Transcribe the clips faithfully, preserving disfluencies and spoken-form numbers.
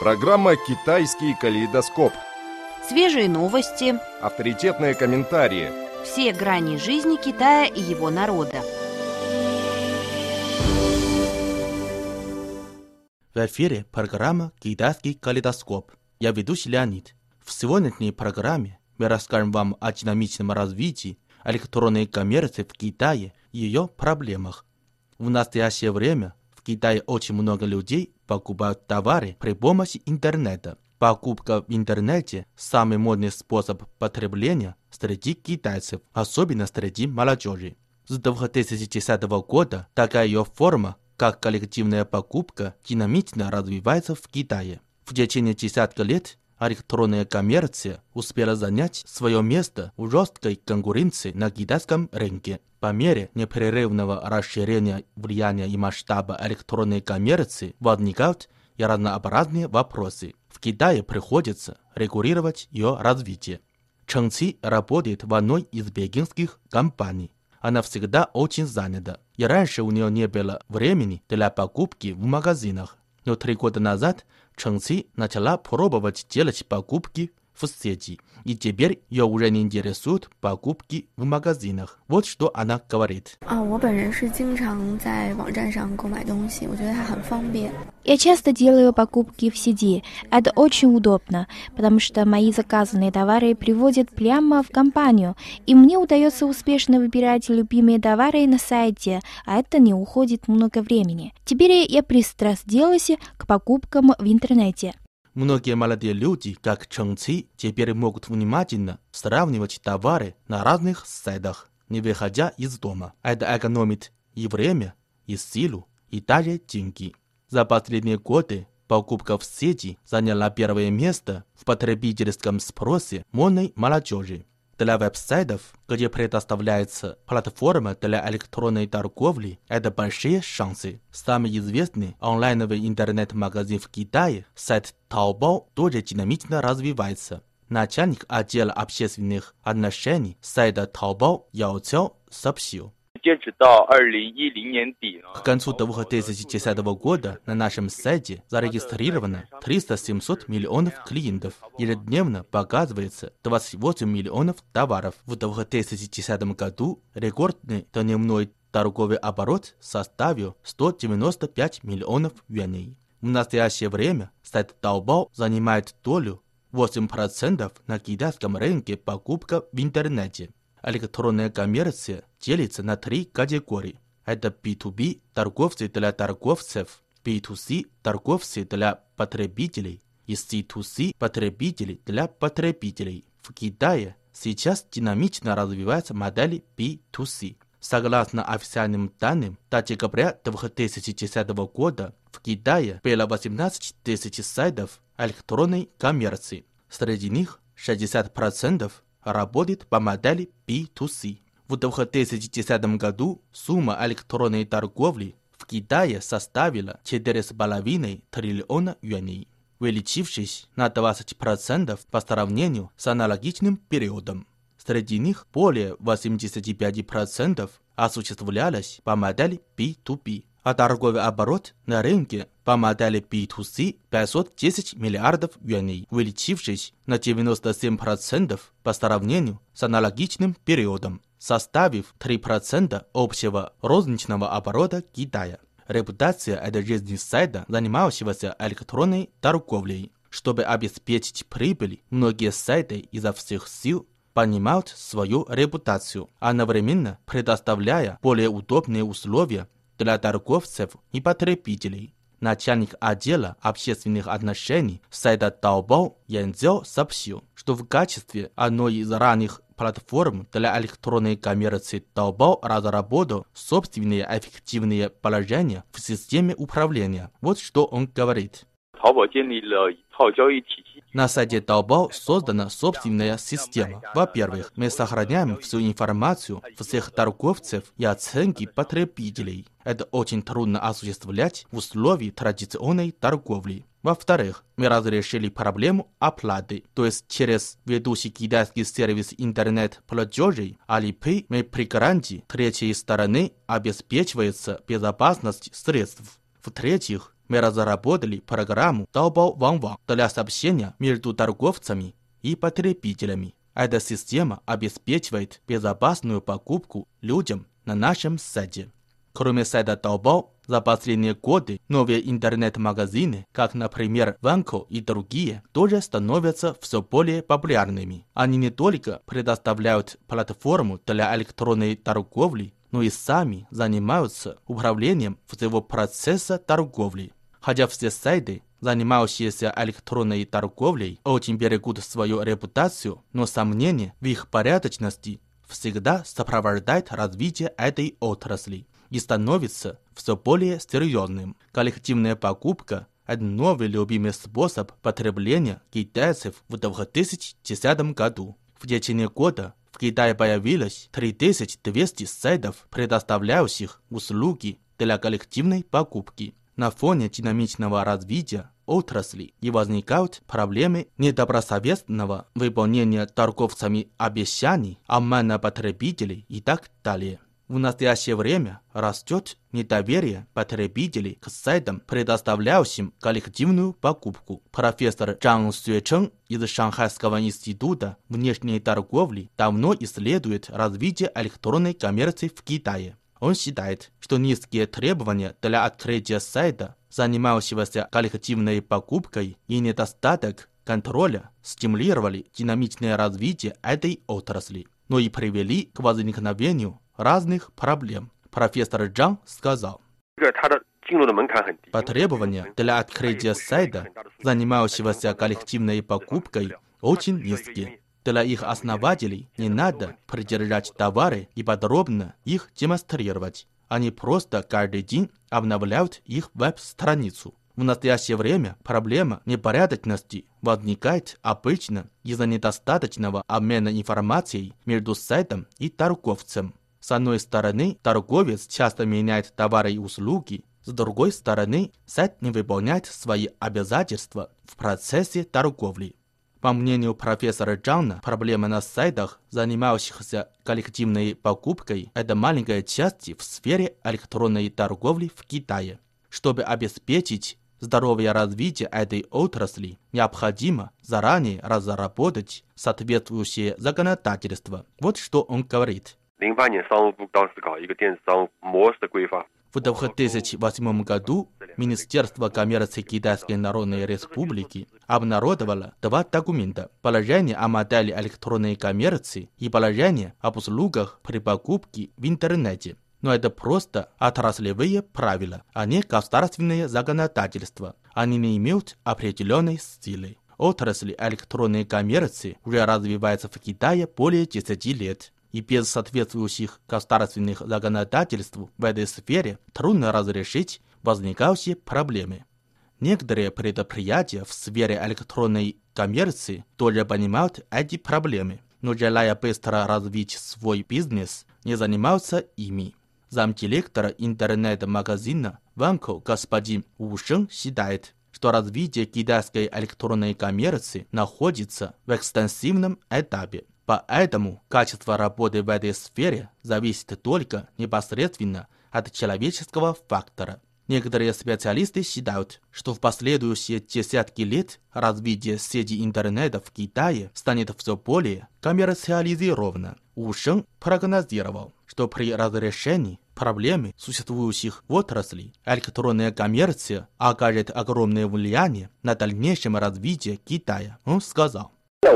Программа «Китайский калейдоскоп». Свежие новости, авторитетные комментарии. Все грани жизни Китая и его народа. В эфире программа «Китайский калейдоскоп». Я ведущий Леонид. В сегодняшней программе мы расскажем вам о динамичном развитии электронной коммерции в Китае и ее проблемах. В настоящее время в Китае очень много людей покупают товары при помощи интернета. Покупка в интернете – самый модный способ потребления среди китайцев, особенно среди молодежи. С две тысячи десятого года такая ее форма, как коллективная покупка, динамично развивается в Китае. В течение десятка лет электронная коммерция успела занять свое место в жесткой конкуренции на китайском рынке. По мере непрерывного расширения влияния и масштаба электронной коммерции возникают и разнообразные вопросы. В Китае приходится регулировать ее развитие. Чен Ци работает в одной из пекинских компаний. Она всегда очень занята, и раньше у нее не было времени для покупки в магазинах. Но три года назад Чен Ци начала пробовать делать покупки в сети, и теперь ее уже не интересуют покупки в магазинах. Вот что она говорит. Я часто делаю покупки в сети. Это очень удобно, потому что мои заказанные товары приводят прямо в компанию, и мне удается успешно выбирать любимые товары на сайте, а это не уходит много времени. Теперь я пристрастилась к покупкам в интернете. Многие молодые люди, как Чен Ци, теперь могут внимательно сравнивать товары на разных сайтах, не выходя из дома. Это экономит и время, и силу, и даже деньги. За последние годы покупка в сети заняла первое место в потребительском спросе модной молодежи. Для веб-сайтов, где предоставляется платформа для электронной торговли, это большие шансы. Самый известный онлайновый интернет-магазин в Китае, сайт Taobao, тоже динамично развивается. Начальник отдела общественных отношений сайта Taobao Яо Цяо сообщил. К концу две тысячи десятого года на нашем сайте зарегистрировано триста-семьсот миллионов клиентов. Ежедневно показывается двадцать восемь миллионов товаров. В две тысячи десятом году рекордный дневной торговый оборот составил сто девяносто пять миллионов юаней. В настоящее время сайт Taobao занимает долю восемь процентов на китайском рынке покупка в интернете. Электронная коммерция делится на три категории. Это би ту би – торговцы для торговцев, би ту си – торговцы для потребителей и си ту си – потребители для потребителей. В Китае сейчас динамично развивается модель би ту си. Согласно официальным данным, до декабря две тысячи десятого года в Китае было восемнадцать тысяч сайтов электронной коммерции. Среди них шестьдесят процентов работает по модели би ту си. В две тысячи десятом году сумма электронной торговли в Китае составила четыре с половиной триллиона юаней, увеличившись на двадцать процентов по сравнению с аналогичным периодом. Среди них более восемьдесят пять процентов осуществлялось по модели би ту би, а торговый оборот на рынке по модели би ту си пятьсот десять миллиардов юаней, увеличившись на девяносто семь процентов по сравнению с аналогичным периодом, составив три процента общего розничного оборота Китая. Репутация этой жизни сайта, занимающегося электронной торговлей. Чтобы обеспечить прибыль, многие сайты изо всех сил понимают свою репутацию, одновременно предоставляя более удобные условия для торговцев и потребителей. Начальник отдела общественных отношений сайта Taobao Ян Цзяо сообщил, что в качестве одной из ранних платформ для электронной коммерции Taobao разработал собственные эффективные положения в системе управления. Вот что он говорит. На сайте Taobao создана собственная система. Во-первых, мы сохраняем всю информацию всех торговцев и оценки потребителей. Это очень трудно осуществлять в условиях традиционной торговли. Во-вторых, мы разрешили проблему оплаты, то есть через ведущий китайский сервис интернет-платежей Alipay мы при гарантии третьей стороны обеспечивается безопасность средств. В-третьих, мы разработали программу Taobao Wang для сообщения между торговцами и потребителями. Эта система обеспечивает безопасную покупку людям на нашем сайте. Кроме сайта Taobao, за последние годы новые интернет-магазины, как, например, Wanko и другие, тоже становятся все более популярными. Они не только предоставляют платформу для электронной торговли, но и сами занимаются управлением всего процесса торговли. Хотя все сайты, занимающиеся электронной торговлей, очень берегут свою репутацию, но сомнение в их порядочности всегда сопровождает развитие этой отрасли и становится все более серьезным. Коллективная покупка – это новый любимый способ потребления китайцев в две тысячи десятом году. В течение года в Китае появилось три тысячи двести сайтов, предоставляющих услуги для коллективной покупки. На фоне динамичного развития отрасли и возникают проблемы недобросовестного выполнения торговцами обещаний, обмана потребителей и так далее. В настоящее время растет недоверие потребителей к сайтам, предоставляющим коллективную покупку. Профессор Чжан Сюэчэн из Шанхайского института внешней торговли давно исследует развитие электронной коммерции в Китае. Он считает, что низкие требования для открытия сайта, занимающегося коллективной покупкой, и недостаток контроля стимулировали динамичное развитие этой отрасли, но и привели к возникновению разных проблем. Профессор Чжан сказал: потребования для открытия сайта, занимающегося коллективной покупкой, очень низкие. Для их основателей не надо придержать товары и подробно их демонстрировать. Они просто каждый день обновляют их веб-страницу. В настоящее время проблема непорядочности возникает обычно из-за недостаточного обмена информацией между сайтом и торговцем. С одной стороны, торговец часто меняет товары и услуги, с другой стороны, сайт не выполняет свои обязательства в процессе торговли. По мнению профессора Чжана, проблема на сайтах, занимающихся коллективной покупкой, это маленькая часть в сфере электронной торговли в Китае. Чтобы обеспечить здоровое развитие этой отрасли, необходимо заранее разработать соответствующее законодательство. Вот что он говорит. В две тысячи восьмом году Министерство коммерции Китайской Народной Республики обнародовало два документа: положение о модели электронной коммерции и положение об услугах при покупке в интернете. Но это просто отраслевые правила, а не государственные законодательства. Они не имеют определенной силы. Отрасль электронной коммерции уже развивается в Китае более десяти лет. И без соответствующих государственных законодательств в этой сфере трудно разрешить возникающие проблемы. Некоторые предприятия в сфере электронной коммерции тоже понимают эти проблемы, но, желая быстро развить свой бизнес, не занимаются ими. Замдиректора интернет-магазина Wanko господин У Шэн считает, что развитие китайской электронной коммерции находится в экстенсивном этапе. Поэтому качество работы в этой сфере зависит только непосредственно от человеческого фактора. Некоторые специалисты считают, что в последующие десятки лет развитие сети интернета в Китае станет все более коммерциализировано. У Шэн прогнозировал, что при разрешении проблемы, существующих в отрасли, электронная коммерция окажет огромное влияние на дальнейшее развитие Китая. Он сказал: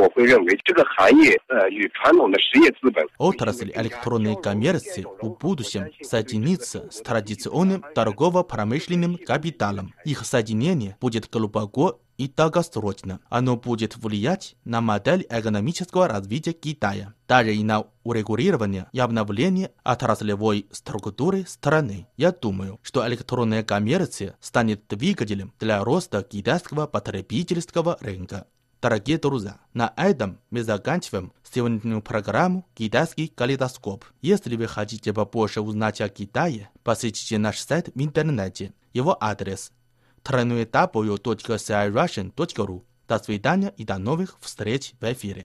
отрасль электронной коммерции в будущем соединится с традиционным торгово-промышленным капиталом. Их соединение будет глубоко и долгосрочно. Оно будет влиять на модель экономического развития Китая, даже и на урегулирование и обновление отраслевой структуры страны. Я думаю, что электронная коммерция станет двигателем для роста китайского потребительского рынка. Дорогие друзья, на этом мы заканчиваем сегодняшнюю программу «Китайский калейдоскоп». Если вы хотите побольше узнать о Китае, посетите наш сайт в интернете. Его адрес дабл ю дабл ю дабл ю точка си ай руссиан точка ру. До свидания и до новых встреч в эфире.